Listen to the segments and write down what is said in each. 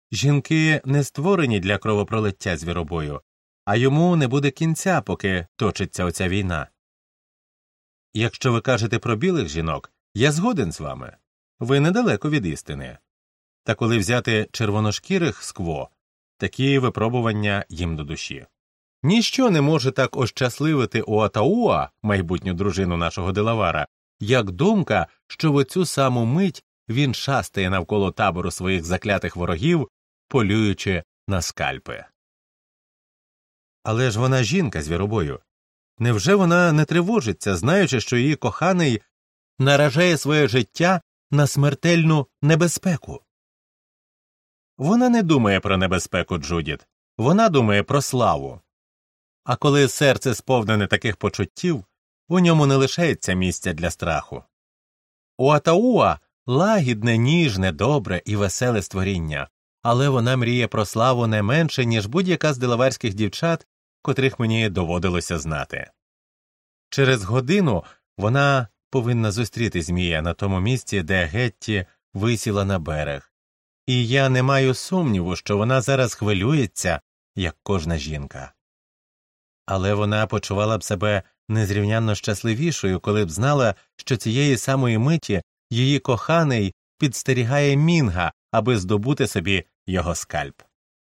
Жінки не створені для кровопролиття звіробою, а йому не буде кінця, поки точиться оця війна. Якщо ви кажете про білих жінок, я згоден з вами. Ви недалеко від істини. Та коли взяти червоношкірих скво, такі випробування їм до душі. Ніщо не може так ощасливити Уатауа, майбутню дружину нашого Делавара, як думка, що в оцю саму мить він шастає навколо табору своїх заклятих ворогів, полюючи на скальпи. Але ж вона жінка звіробою. Невже вона не тривожиться, знаючи, що її коханий наражає своє життя на смертельну небезпеку? Вона не думає про небезпеку, Джудіт. Вона думає про славу. А коли серце сповнене таких почуттів, у ньому не лишається місця для страху. Уатауа – лагідне, ніжне, добре і веселе створіння, але вона мріє про славу не менше, ніж будь-яка з делаварських дівчат, котрих мені доводилося знати. Через годину вона повинна зустріти змія на тому місці, де Гетті висіла на берег. І я не маю сумніву, що вона зараз хвилюється, як кожна жінка. Але вона почувала б себе незрівнянно щасливішою, коли б знала, що цієї самої миті її коханий підстерігає Мінга, аби здобути собі його скальп.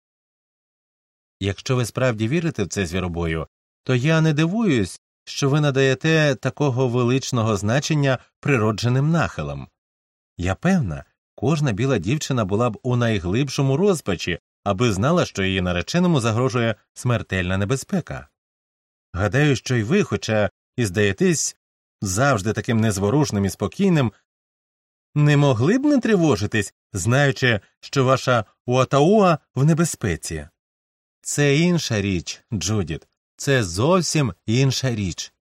Якщо ви справді вірите в це звіробою, то я не дивуюсь, що ви надаєте такого величного значення природженим нахилам. Я певна, кожна біла дівчина була б у найглибшому розпачі, аби знала, що її нареченому загрожує смертельна небезпека. Гадаю, що й ви, хоча і здаєтесь завжди таким незворушним і спокійним, не могли б не тривожитись, знаючи, що ваша Уатауа в небезпеці. Це інша річ, Джудіт, це зовсім інша річ.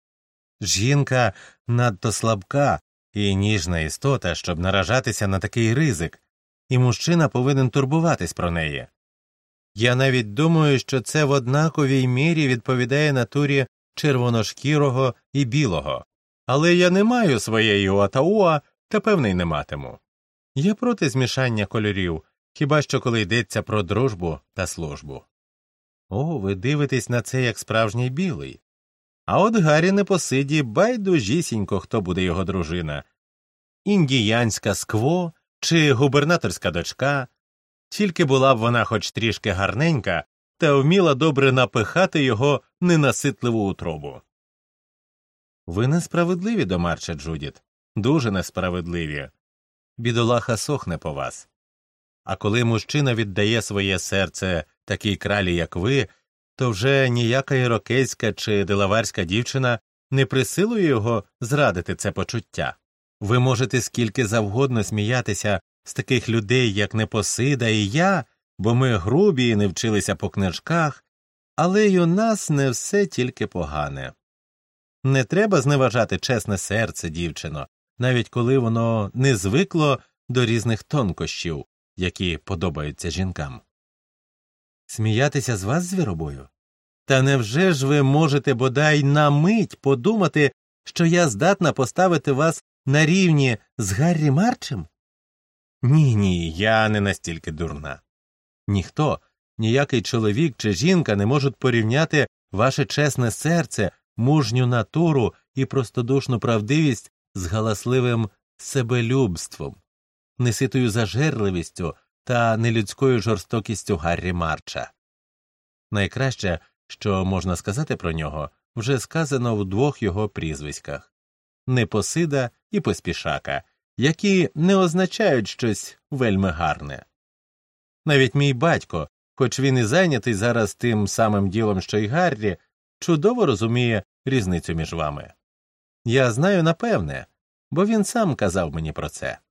Жінка надто слабка і ніжна істота, щоб наражатися на такий ризик, і мужчина повинен турбуватись про неї. Я навіть думаю, що це в однаковій мірі відповідає натурі червоношкірого і білого. Але я не маю своєї Уатауа та, певне, й не матиму. Я проти змішання кольорів, хіба що коли йдеться про дружбу та службу. О, ви дивитесь на це як справжній білий. А от Гаррі Непосиді байдужісінько, хто буде його дружина. Індіянська скво чи губернаторська дочка. Тільки була б вона хоч трішки гарненька та вміла добре напихати його ненаситливу утробу. Ви несправедливі до Марча, Джудіт, дуже несправедливі. Бідолаха сохне по вас. А коли мужчина віддає своє серце такій кралі, як ви, то вже ніяка ірокезька чи делаварська дівчина не присилує його зрадити це почуття. Ви можете скільки завгодно сміятися з таких людей, як Непосида і я, бо ми грубі і не вчилися по книжках, але й у нас не все тільки погане. Не треба зневажати чесне серце, дівчино, навіть коли воно не звикло до різних тонкощів, які подобаються жінкам. Сміятися з вас, звіробою? Та невже ж ви можете бодай на мить подумати, що я здатна поставити вас на рівні з Гаррі Марчем? Ні, я не настільки дурна. Ніхто, ніякий чоловік чи жінка не можуть порівняти ваше чесне серце, мужню натуру і простодушну правдивість з галасливим себелюбством, неситою зажерливістю та нелюдською жорстокістю Гаррі Марча. Найкраще, що можна сказати про нього, вже сказано в двох його прізвиськах – Непосида і Поспішака, які не означають щось вельми гарне. Навіть мій батько, хоч він і зайнятий зараз тим самим ділом, що й Гаррі, чудово розуміє різницю між вами. Я знаю напевне, бо він сам казав мені про це.